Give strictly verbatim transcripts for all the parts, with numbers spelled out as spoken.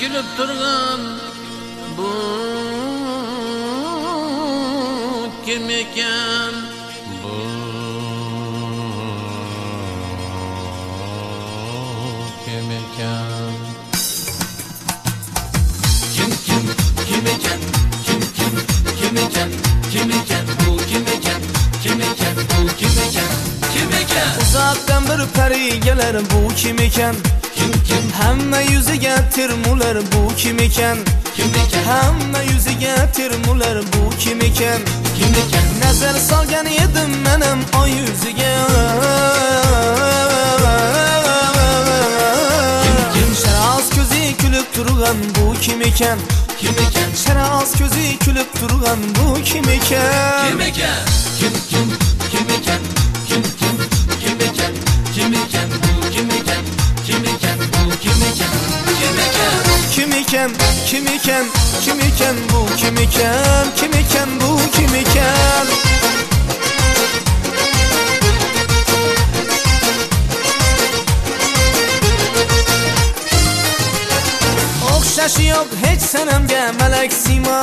gülüp durgan bu kim eken? Bu kim eken? Kim kim kim eken? Kim kim kim eken? Kim eken? Bu kim eken? Kim eken? Bu kim eken? Kim eken? Uzaktan bir peri gelir bu kim eken? Kim kim? Hamma yuziga tirmular bu kim eken? Kim eken? Hamma yuziga tirmular bu kim eken? Kim eken? Nazar solgan edim menim oy yuziga. Kim kim? Sharoz ko'zi kulib turgan bu kim eken? Kim eken? Sharoz ko'zi kulib turgan bu kim eken? Kim eken? Kim kim? Kim eken? Kim kim? Kim eken? Kim eken? Bu kim eken? Kim eken? Bu kim eken? Kim eken? Kim eken? Kim eken? Kim eken bu kim eken? Kim eken bu kim eken? O'xshashi yo'q hech sanamga malak simo.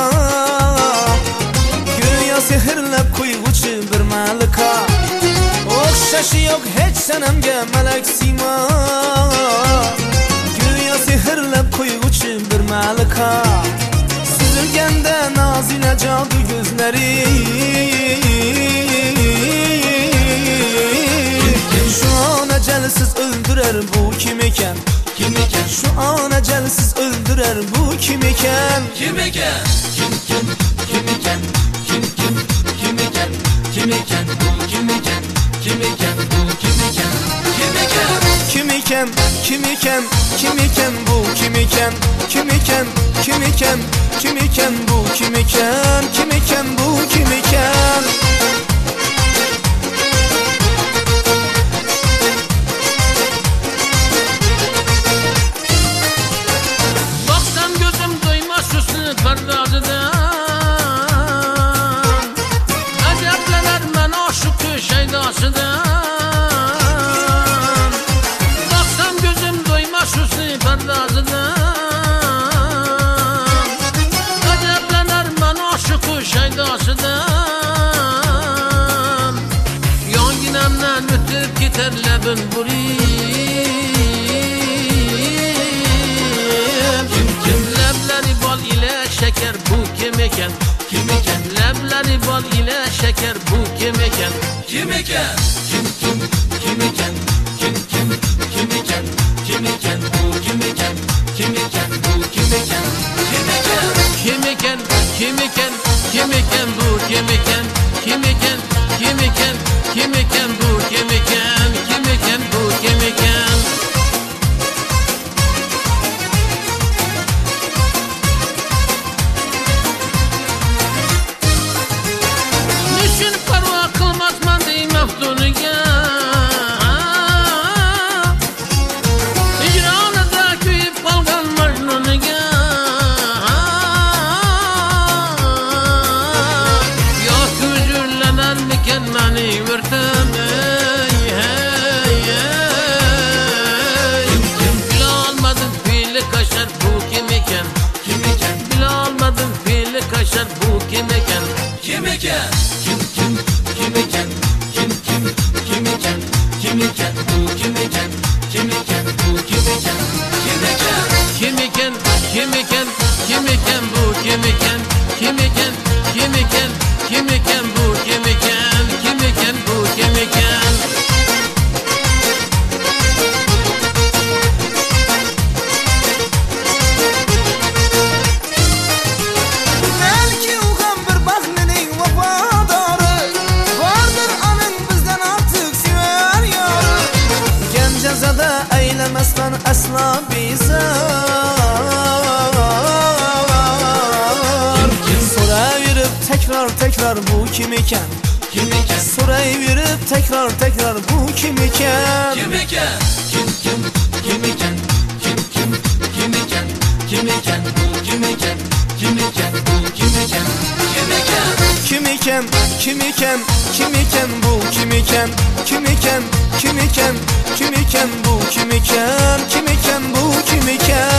Go'yo sehrlab qo'yg'uchi bir malika. O'xshashi yo'q hech sanamga malak simo. Go'yo sehrlab qo'yg'uchi bir malika. Süzülgende nazine cadu gözleri. Şu an ecelsiz öldürer bu kim eken? Kim eken? Şu an ecelsiz öldürer bu kim eken? Kim eken? Kim kim? Kim eken? Kim kim? Kim eken? Kim eken? Bu kim eken? Kim eken? Bu kim eken? Kim eken? Kim eken? Kim eken? Kim eken bu kim eken? Kim eken? Kim eken? Kim eken bu kim eken? Kim eken bu kim eken? Baksam gözüm doymaz şu sınıf perdazıdan. Aceplenir men aşık şeydasıdan. Baksam gözüm doymaz şu sınıf perdazıdan. Aceplenir men aşık şeydasıdan. Yanginemden ötüp gider lebin burim. Lebleri bal ile şeker bu kim eken? Kim eken? Lebleri bal ile şeker bu kim eken? Kim eken? Kim kim? Kim eken? Kim kim? Kim eken? Kim eken? Bu kim eken? Kim eken? Bu kim eken? Kim eken? Kim eken? Kim eken? Kim eken bu kim eken? Kim eken? Kim eken? Kim eken bu kim eken? Kim eken bu kim eken? Düşün parva kılmazman deyim öftünüge. Hicranıda köyüp kalgan Mecnun'uge. Ya küzürlenen miken beni vırtım ey hey hey. Bile almadım fiili kaşar bu kim eken? Kim eken? Bile almadım fiili kaşar bu kim eken? Kim eken? Kim kim? Kim eken? Kim kim? Kim eken? Kim eken? Bu kim eken? Kim eken? Bu kim eken? Kim eken? Kim eken? Kim eken? Kim eken bu kim eken? Kim eken? Kim eken? Kim eken bu kim eken? Kim eken bu kim eken? Belki uğan bir bahnenin vafadarı. Vardır anın bizden artık sever yarı. Gencezada eylemezsen asla bizar. Soraverip tekrar tekrar bu kim eken? Kim eken? Soraverip tekrar tekrar bu kim eken? Kim eken? Kim kim? Kim eken? Kim kim? Kim eken? Kim eken? Bu kim eken? Kim eken? Bu kim eken? Kim eken? Kim eken? Kim eken? Kim eken bu kim eken? Kim eken? Kim eken? Kim eken bu kim eken? Kim eken bu kim eken?